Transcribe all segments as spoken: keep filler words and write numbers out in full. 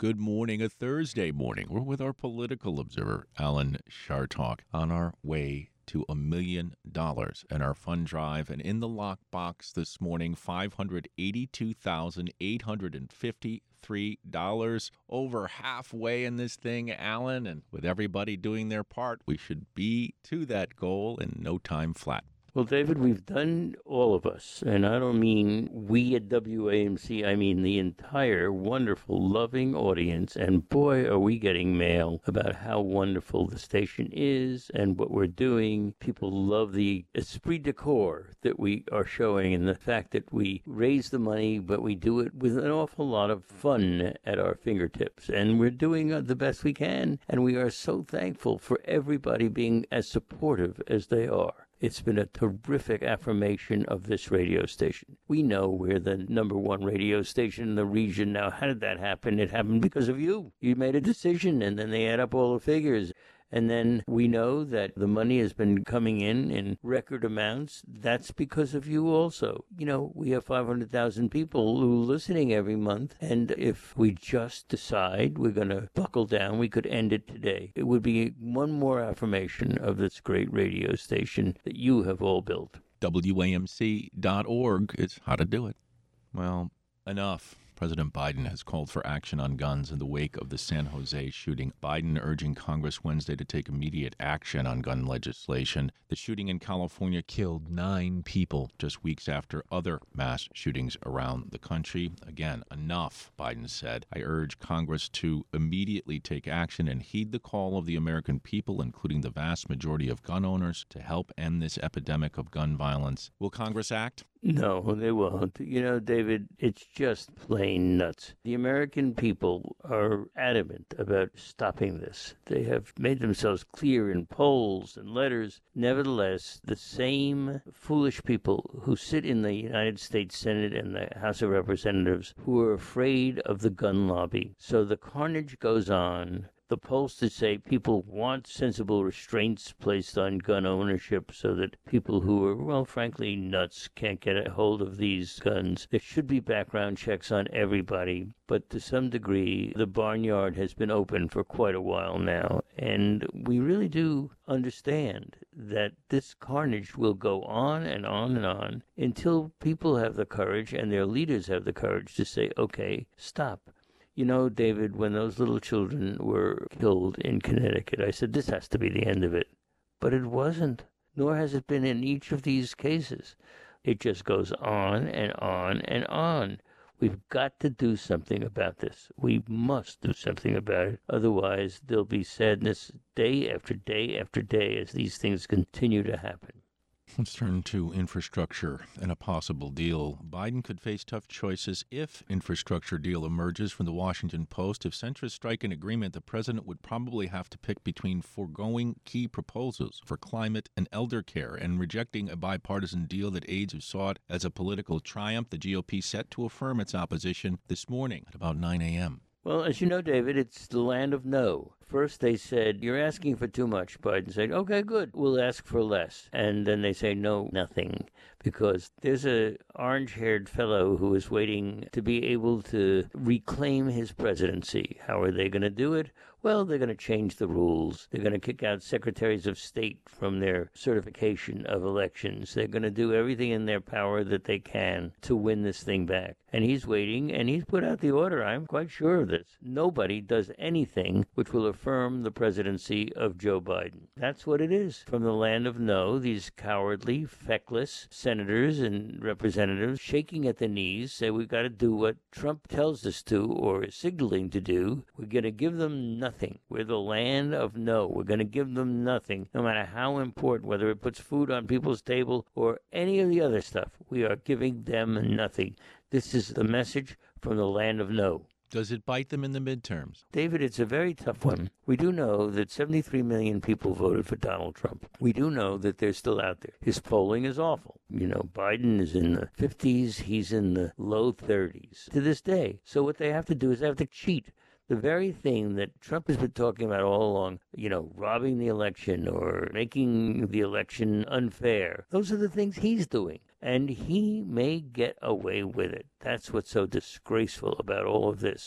Good morning, a Thursday morning. We're with our political observer, Alan Chartock, on our way to a million dollars in our fund drive. And in the lockbox this morning, five hundred eighty-two thousand eight hundred fifty-three dollars. Over halfway in this thing, Alan. And with everybody doing their part, we should be to that goal in no time flat. Well, David, we've done all of us, and I don't mean we at W A M C, I mean the entire wonderful, loving audience, and boy, are we getting mail about how wonderful the station is and what we're doing. People love the esprit de corps that we are showing and the fact that we raise the money, but we do it with an awful lot of fun at our fingertips, and we're doing the best we can, and we are so thankful for everybody being as supportive as they are. It's been a terrific affirmation of this radio station. We know we're the number one radio station in the region. Now, how did that happen? It happened because of you. You made a decision, and then they add up all the figures. And then we know that the money has been coming in in record amounts. That's because of you also. You know, we have five hundred thousand people who are listening every month. And if we just decide we're going to buckle down, we could end it today. It would be one more affirmation of this great radio station that you have all built. W A M C dot org is how to do it. Well, enough. President Biden has called for action on guns in the wake of the San Jose shooting. Biden urging Congress Wednesday to take immediate action on gun legislation. The shooting in California killed nine people just weeks after other mass shootings around the country. Again, enough, Biden said. I urge Congress to immediately take action and heed the call of the American people, including the vast majority of gun owners, to help end this epidemic of gun violence. Will Congress act? No, they won't. You know, David, it's just plain nuts. The American people are adamant about stopping this. They have made themselves clear in polls and letters. Nevertheless, the same foolish people who sit in the United States Senate and the House of Representatives who are afraid of the gun lobby. So the carnage goes on. The pollsters say people want sensible restraints placed on gun ownership so that people who are, well, frankly, nuts can't get a hold of these guns. There should be background checks on everybody, but to some degree, the barnyard has been open for quite a while now, and we really do understand that this carnage will go on and on and on until people have the courage and their leaders have the courage to say, okay, stop. You know, David, when those little children were killed in Connecticut, I said, this has to be the end of it. But it wasn't, nor has it been in each of these cases. It just goes on and on and on. We've got to do something about this. We must do something about it. Otherwise, there'll be sadness day after day after day as these things continue to happen. Let's turn to infrastructure and a possible deal. Biden could face tough choices if infrastructure deal emerges from the Washington Post. If centrists strike an agreement, the president would probably have to pick between foregoing key proposals for climate and elder care and rejecting a bipartisan deal that aides have sought as a political triumph. The G O P set to affirm its opposition this morning at about nine a.m. Well, as you know, David, it's the land of no. First they said, you're asking for too much. Biden said, okay, good, we'll ask for less. And then they say, no, nothing. Because there's a orange-haired fellow who is waiting to be able to reclaim his presidency. How are they going to do it? Well, they're going to change the rules. They're going to kick out secretaries of state from their certification of elections. They're going to do everything in their power that they can to win this thing back. And he's waiting, and he's put out the order. I'm quite sure of this. Nobody does anything which will affirm the presidency of Joe Biden. That's what it is. From the land of no, these cowardly, feckless senators and representatives shaking at the knees say we've got to do what Trump tells us to or is signaling to do. We're going to give them nothing. We're the land of no. We're going to give them nothing, no matter how important, whether it puts food on people's table or any of the other stuff. We are giving them nothing. This is the message from the land of no. Does it bite them in the midterms? David, it's a very tough one. We do know that seventy-three million people voted for Donald Trump. We do know that they're still out there. His polling is awful. You know, Biden is in the fifties. He's in the low thirties to this day. So what they have to do is they have to cheat. The very thing that Trump has been talking about all along, you know, robbing the election or making the election unfair, those are the things he's doing. And he may get away with it. That's what's so disgraceful about all of this.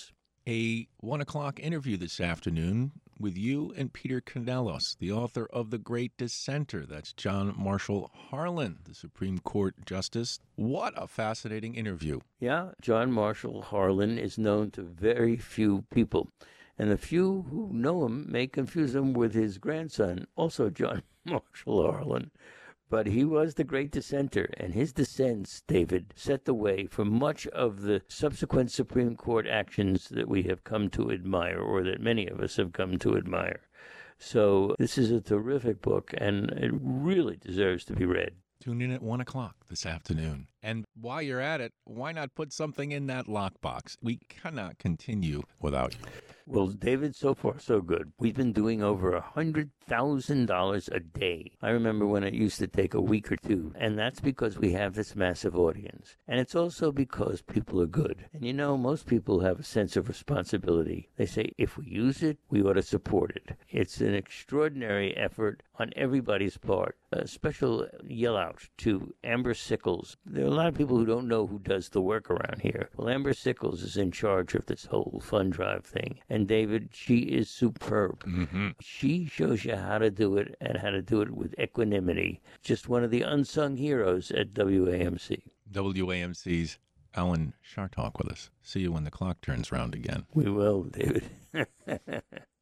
a one o'clock interview this afternoon with you and Peter Candelas, the author of The Great Dissenter. That's John Marshall Harlan, the Supreme Court Justice. What a fascinating interview. Yeah, John Marshall Harlan is known to very few people. And the few who know him may confuse him with his grandson, also John Marshall Harlan. But he was the great dissenter, and his dissents, David, set the way for much of the subsequent Supreme Court actions that we have come to admire, or that many of us have come to admire. So this is a terrific book, and it really deserves to be read. Tune in at one o'clock this afternoon. And while you're at it, why not put something in that lockbox? We cannot continue without you. Well, David, so far so good. We've been doing over one hundred thousand dollars a day. I remember when it used to take a week or two, and that's because we have this massive audience. And it's also because people are good. And you know, most people have a sense of responsibility. They say, if we use it, we ought to support it. It's an extraordinary effort on everybody's part. A special yell out to Amber Sickles. There are a lot of people who don't know who does the work around here. Well, Amber Sickles is in charge of this whole fund drive thing. And David, she is superb. Mm-hmm. She shows you how to do it and how to do it with equanimity. Just one of the unsung heroes at W A M C. W A M C's Alan Chartock with us. See you when the clock turns round again. We will, David.